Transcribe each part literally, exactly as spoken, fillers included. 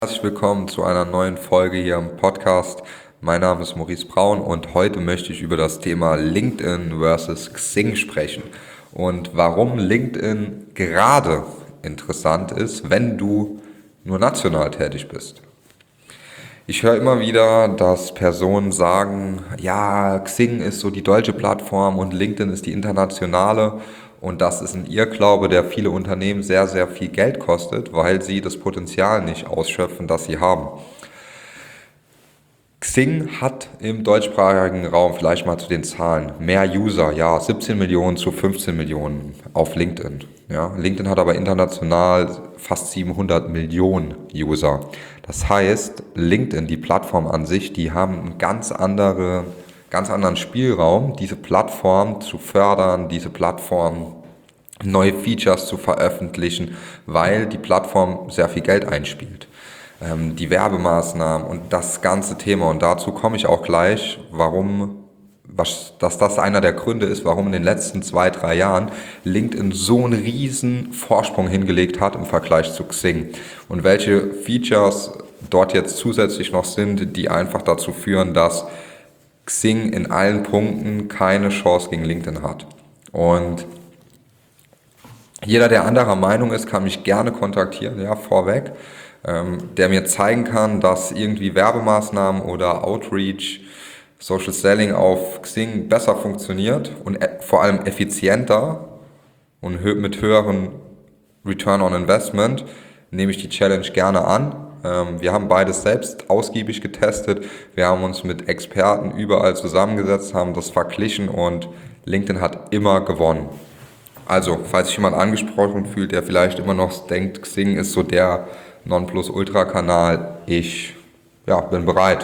Herzlich willkommen zu einer neuen Folge hier im Podcast. Mein Name ist Maurice Braun und heute möchte ich über das Thema LinkedIn versus Xing sprechen und warum LinkedIn gerade interessant ist, wenn du nur national tätig bist. Ich höre immer wieder, dass Personen sagen, ja, Xing ist so die deutsche Plattform und LinkedIn ist die internationale. Und das ist ein Irrglaube, der viele Unternehmen sehr, sehr viel Geld kostet, weil sie das Potenzial nicht ausschöpfen, das sie haben. Xing hat im deutschsprachigen Raum, vielleicht mal zu den Zahlen, mehr User, ja, siebzehn Millionen zu fünfzehn Millionen auf LinkedIn. Ja. LinkedIn hat aber international fast siebenhundert Millionen User. Das heißt, LinkedIn, die Plattform an sich, die haben einen ganz andere, ganz anderen Spielraum, diese Plattform zu fördern, diese Plattform neue Features zu veröffentlichen, weil die Plattform sehr viel Geld einspielt. Ähm, die Werbemaßnahmen und das ganze Thema. Und dazu komme ich auch gleich, warum, was, dass das einer der Gründe ist, warum in den letzten zwei, drei Jahren LinkedIn so einen riesen Vorsprung hingelegt hat im Vergleich zu Xing. Und welche Features dort jetzt zusätzlich noch sind, die einfach dazu führen, dass Xing in allen Punkten keine Chance gegen LinkedIn hat. Und jeder, der anderer Meinung ist, kann mich gerne kontaktieren, ja, vorweg, ähm, der mir zeigen kann, dass irgendwie Werbemaßnahmen oder Outreach, Social Selling auf Xing besser funktioniert und e- vor allem effizienter und hö- mit höheren Return on Investment, nehme ich die Challenge gerne an. Ähm, wir haben beides selbst ausgiebig getestet. Wir haben uns mit Experten überall zusammengesetzt, haben das verglichen und LinkedIn hat immer gewonnen. Also, falls sich jemand angesprochen fühlt, der vielleicht immer noch denkt, Xing ist so der Nonplusultra-Kanal, ich ja, bin bereit.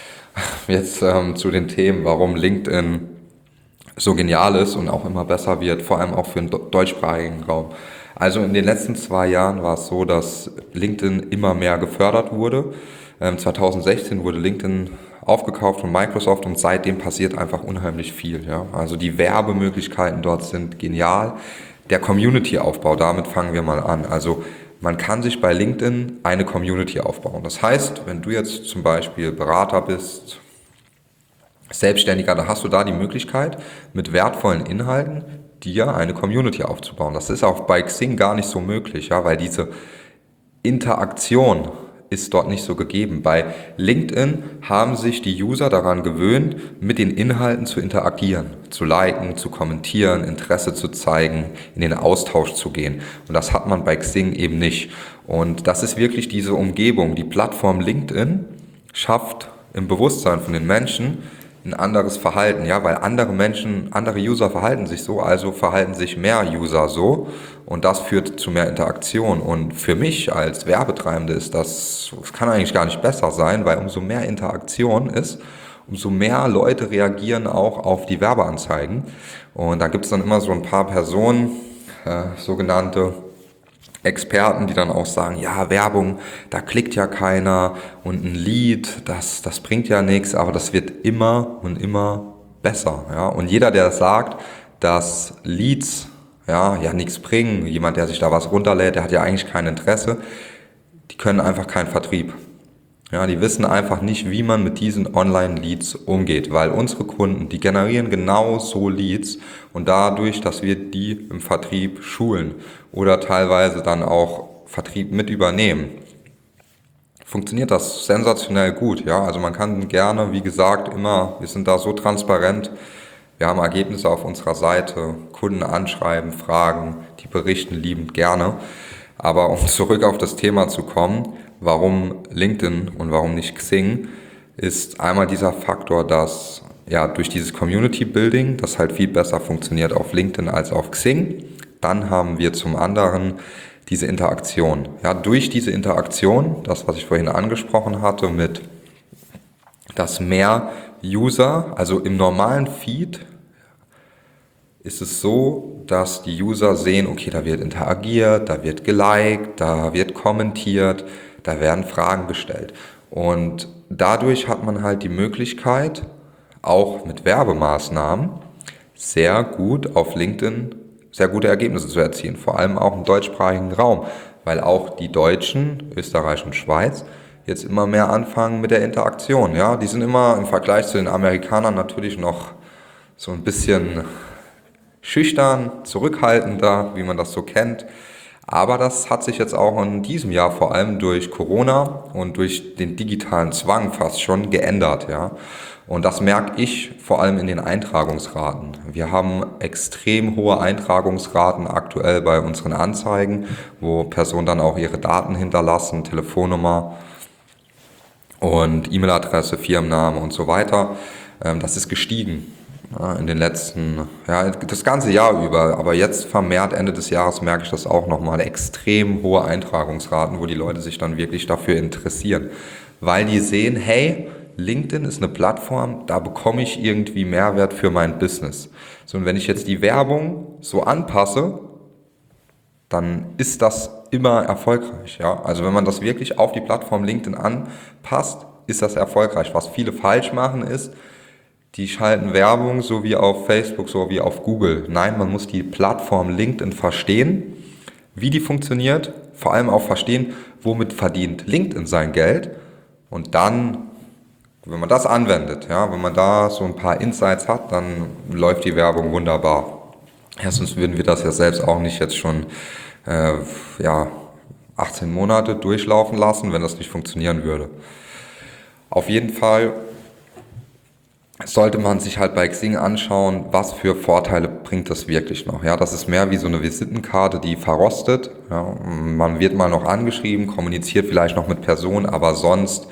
Jetzt ähm, zu den Themen, warum LinkedIn so genial ist und auch immer besser wird, vor allem auch für den deutschsprachigen Raum. Also in den letzten zwei Jahren war es so, dass LinkedIn immer mehr gefördert wurde. Ähm, zwanzig sechzehn wurde LinkedIn aufgekauft von Microsoft und seitdem passiert einfach unheimlich viel. Ja? Also die Werbemöglichkeiten dort sind genial. Der Community-Aufbau, damit fangen wir mal an. Also man kann sich bei LinkedIn eine Community aufbauen. Das heißt, wenn du jetzt zum Beispiel Berater bist, Selbstständiger, da hast du da die Möglichkeit, mit wertvollen Inhalten dir eine Community aufzubauen. Das ist auch bei Xing gar nicht so möglich, ja, weil diese Interaktion ist dort nicht so gegeben. Bei LinkedIn haben sich die User daran gewöhnt, mit den Inhalten zu interagieren, zu liken, zu kommentieren, Interesse zu zeigen, in den Austausch zu gehen. Und das hat man bei Xing eben nicht. Und das ist wirklich diese Umgebung. Die Plattform LinkedIn schafft im Bewusstsein von den Menschen ein anderes Verhalten, ja, weil andere Menschen, andere User verhalten sich so, also verhalten sich mehr User so und das führt zu mehr Interaktion. Und für mich als Werbetreibende ist das, das kann eigentlich gar nicht besser sein, weil umso mehr Interaktion ist, umso mehr Leute reagieren auch auf die Werbeanzeigen. Und da gibt es dann immer so ein paar Personen, äh, sogenannte Experten, die dann auch sagen, ja, Werbung, da klickt ja keiner und ein Lied, das, das bringt ja nichts, aber das wird immer und immer besser. Ja? Und jeder, der sagt, dass Leads ja, ja nichts bringen, jemand, der sich da was runterlädt, der hat ja eigentlich kein Interesse, die können einfach keinen Vertrieb. Ja, die wissen einfach nicht, wie man mit diesen Online-Leads umgeht, weil unsere Kunden, die generieren genau so Leads und dadurch, dass wir die im Vertrieb schulen oder teilweise dann auch Vertrieb mit übernehmen, funktioniert das sensationell gut. Ja, also man kann gerne, wie gesagt, immer, wir sind da so transparent, wir haben Ergebnisse auf unserer Seite, Kunden anschreiben, fragen, die berichten liebend gerne. Aber um zurück auf das Thema zu kommen, warum LinkedIn und warum nicht Xing, ist einmal dieser Faktor, dass ja durch dieses Community Building, das halt viel besser funktioniert auf LinkedIn als auf Xing. Dann haben wir zum anderen diese Interaktion. Ja, durch diese Interaktion, das was ich vorhin angesprochen hatte, mit dass mehr User, also im normalen Feed ist es so, dass die User sehen, okay, da wird interagiert, da wird geliked, da wird kommentiert, da werden Fragen gestellt. Und dadurch hat man halt die Möglichkeit, auch mit Werbemaßnahmen sehr gut auf LinkedIn sehr gute Ergebnisse zu erzielen, vor allem auch im deutschsprachigen Raum, weil auch die Deutschen, Österreich und Schweiz jetzt immer mehr anfangen mit der Interaktion. Ja, die sind immer im Vergleich zu den Amerikanern natürlich noch so ein bisschen schüchtern, zurückhaltender, wie man das so kennt. Aber das hat sich jetzt auch in diesem Jahr vor allem durch Corona und durch den digitalen Zwang fast schon geändert, ja. Und das merke ich vor allem in den Eintragungsraten. Wir haben extrem hohe Eintragungsraten aktuell bei unseren Anzeigen, wo Personen dann auch ihre Daten hinterlassen, Telefonnummer und E-Mail-Adresse, Firmenname und so weiter. Das ist gestiegen. Ja, in den letzten, ja, das ganze Jahr über, aber jetzt vermehrt Ende des Jahres merke ich das auch nochmal, extrem hohe Eintragungsraten, wo die Leute sich dann wirklich dafür interessieren, weil die sehen, hey, LinkedIn ist eine Plattform, da bekomme ich irgendwie Mehrwert für mein Business. So, und wenn ich jetzt die Werbung so anpasse, dann ist das immer erfolgreich. Ja? Also wenn man das wirklich auf die Plattform LinkedIn anpasst, ist das erfolgreich. Was viele falsch machen ist, die schalten Werbung so wie auf Facebook, so wie auf Google. Nein, man muss die Plattform LinkedIn verstehen, wie die funktioniert, vor allem auch verstehen, womit verdient LinkedIn sein Geld. Und dann, wenn man das anwendet, ja, wenn man da so ein paar Insights hat, dann läuft die Werbung wunderbar. Ja, sonst würden wir das ja selbst auch nicht jetzt schon äh, ja, achtzehn Monate durchlaufen lassen, wenn das nicht funktionieren würde. Auf jeden Fall sollte man sich halt bei Xing anschauen, was für Vorteile bringt das wirklich noch. Ja, das ist mehr wie so eine Visitenkarte, die verrostet. Ja, man wird mal noch angeschrieben, kommuniziert vielleicht noch mit Personen, aber sonst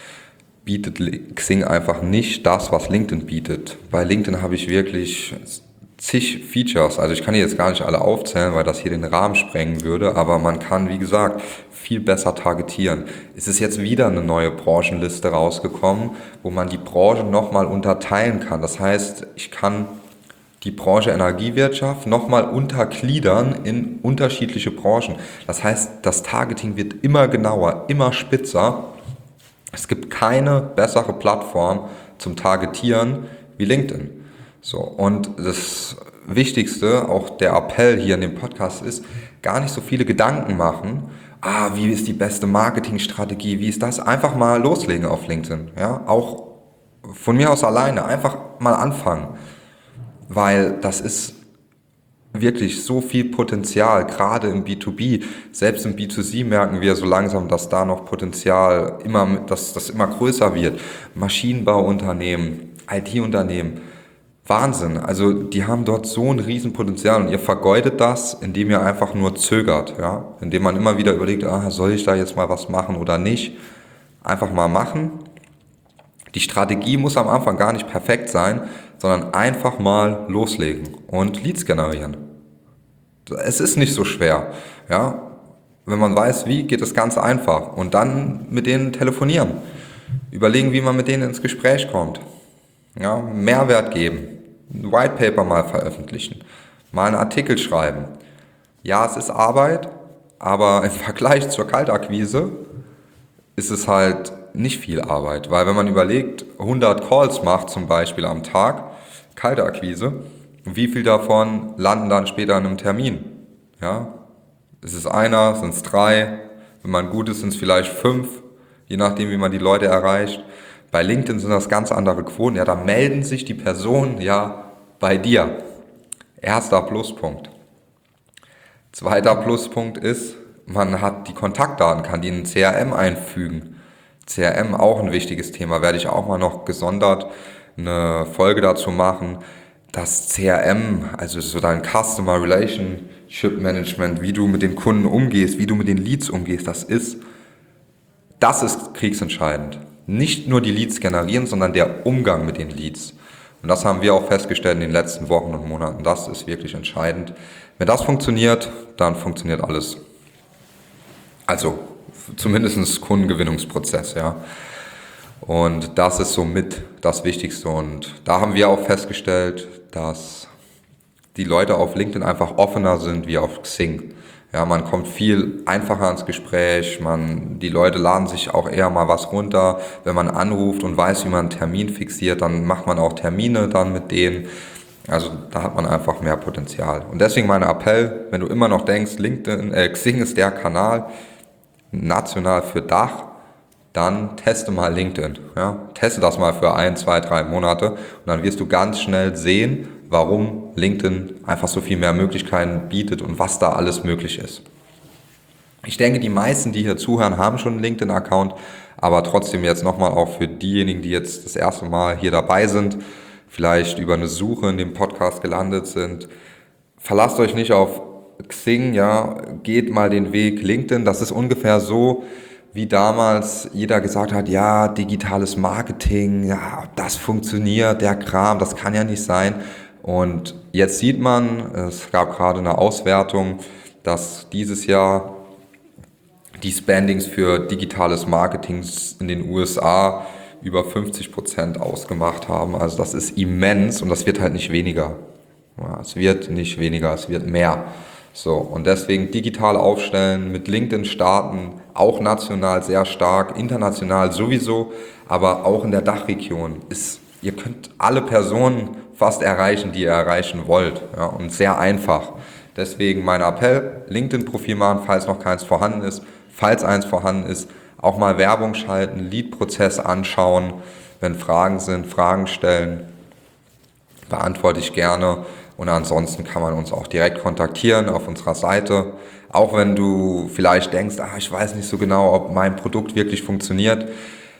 bietet Xing einfach nicht das, was LinkedIn bietet. Bei LinkedIn habe ich wirklich zig Features, also ich kann die jetzt gar nicht alle aufzählen, weil das hier den Rahmen sprengen würde, aber man kann, wie gesagt, viel besser targetieren. Es ist jetzt wieder eine neue Branchenliste rausgekommen, wo man die Branchen nochmal unterteilen kann. Das heißt, ich kann die Branche Energiewirtschaft nochmal untergliedern in unterschiedliche Branchen. Das heißt, das Targeting wird immer genauer, immer spitzer. Es gibt keine bessere Plattform zum Targetieren wie LinkedIn. So, und das Wichtigste, auch der Appell hier in dem Podcast ist, gar nicht so viele Gedanken machen, ah, wie ist die beste Marketingstrategie, wie ist das? Einfach mal loslegen auf LinkedIn, ja, auch von mir aus alleine, einfach mal anfangen, weil das ist wirklich so viel Potenzial, gerade im B zwei B, selbst im B zwei C merken wir so langsam, dass da noch Potenzial immer, dass das immer größer wird. Maschinenbauunternehmen, I T-Unternehmen, Wahnsinn, also die haben dort so ein Riesenpotenzial und ihr vergeudet das, indem ihr einfach nur zögert, ja, indem man immer wieder überlegt, ah, soll ich da jetzt mal was machen oder nicht, einfach mal machen. Die Strategie muss am Anfang gar nicht perfekt sein, sondern einfach mal loslegen und Leads generieren. Es ist nicht so schwer, ja, wenn man weiß, wie, geht das ganz einfach und dann mit denen telefonieren, überlegen, wie man mit denen ins Gespräch kommt, ja, Mehrwert geben. Ein White Paper mal veröffentlichen, mal einen Artikel schreiben. Ja, es ist Arbeit, aber im Vergleich zur Kaltakquise ist es halt nicht viel Arbeit, weil wenn man überlegt, hundert Calls macht zum Beispiel am Tag, Kaltakquise, wie viel davon landen dann später in einem Termin? Ja, ist es einer, sind es drei, wenn man gut ist, sind es vielleicht fünf, je nachdem, wie man die Leute erreicht. Bei LinkedIn sind das ganz andere Quoten. Ja, da melden sich die Personen ja bei dir. Erster Pluspunkt. Zweiter Pluspunkt ist, man hat die Kontaktdaten, kann die in ein C R M einfügen. C R M auch ein wichtiges Thema, werde ich auch mal noch gesondert eine Folge dazu machen. Das C R M, also so dein Customer Relationship Management, wie du mit den Kunden umgehst, wie du mit den Leads umgehst, das ist, das ist kriegsentscheidend. Nicht nur die Leads generieren, sondern der Umgang mit den Leads. Und das haben wir auch festgestellt in den letzten Wochen und Monaten. Das ist wirklich entscheidend. Wenn das funktioniert, dann funktioniert alles. Also zumindest Kundengewinnungsprozess, ja. Und das ist somit das Wichtigste. Und da haben wir auch festgestellt, dass die Leute auf LinkedIn einfach offener sind wie auf Xing. Ja, man kommt viel einfacher ins Gespräch, man, die Leute laden sich auch eher mal was runter. Wenn man anruft und weiß, wie man einen Termin fixiert, dann macht man auch Termine dann mit denen. Also da hat man einfach mehr Potenzial. Und deswegen mein Appell, wenn du immer noch denkst, LinkedIn, äh, Xing ist der Kanal national für Dach, dann teste mal LinkedIn. Ja? Teste das mal für ein, zwei, drei Monate und dann wirst du ganz schnell sehen, warum LinkedIn einfach so viel mehr Möglichkeiten bietet und was da alles möglich ist. Ich denke, die meisten, die hier zuhören, haben schon einen LinkedIn-Account, aber trotzdem jetzt nochmal auch für diejenigen, die jetzt das erste Mal hier dabei sind, vielleicht über eine Suche in dem Podcast gelandet sind, verlasst euch nicht auf Xing, ja, geht mal den Weg LinkedIn. Das ist ungefähr so, wie damals jeder gesagt hat, ja, digitales Marketing, ja, das funktioniert, der Kram, das kann ja nicht sein. Und jetzt sieht man, es gab gerade eine Auswertung, dass dieses Jahr die Spendings für digitales Marketing in den U S A über fünfzig Prozent ausgemacht haben. Also das ist immens und das wird halt nicht weniger. Ja, es wird nicht weniger, es wird mehr. So, und deswegen digital aufstellen, mit LinkedIn starten, auch national sehr stark, international sowieso, aber auch in der Dachregion ist, ihr könnt alle Personen fast erreichen, die ihr erreichen wollt. Ja, und sehr einfach. Deswegen mein Appell, LinkedIn-Profil machen, falls noch keins vorhanden ist. Falls eins vorhanden ist, auch mal Werbung schalten, Lead-Prozess anschauen, wenn Fragen sind, Fragen stellen, beantworte ich gerne und ansonsten kann man uns auch direkt kontaktieren auf unserer Seite. Auch wenn du vielleicht denkst, ah, ich weiß nicht so genau, ob mein Produkt wirklich funktioniert.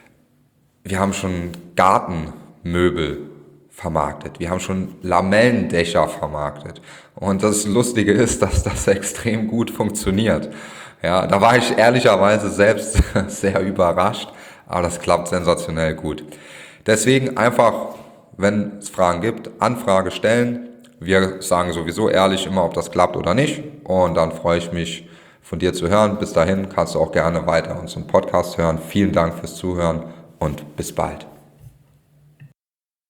Wir haben schon Gartenmöbel vermarktet, wir haben schon Lamellendächer vermarktet und das Lustige ist, dass das extrem gut funktioniert. Ja, da war ich ehrlicherweise selbst sehr überrascht, aber das klappt sensationell gut. Deswegen einfach, wenn es Fragen gibt, Anfrage stellen. Wir sagen sowieso ehrlich immer, ob das klappt oder nicht. Und dann freue ich mich, von dir zu hören. Bis dahin kannst du auch gerne weiter unseren Podcast hören. Vielen Dank fürs Zuhören und bis bald.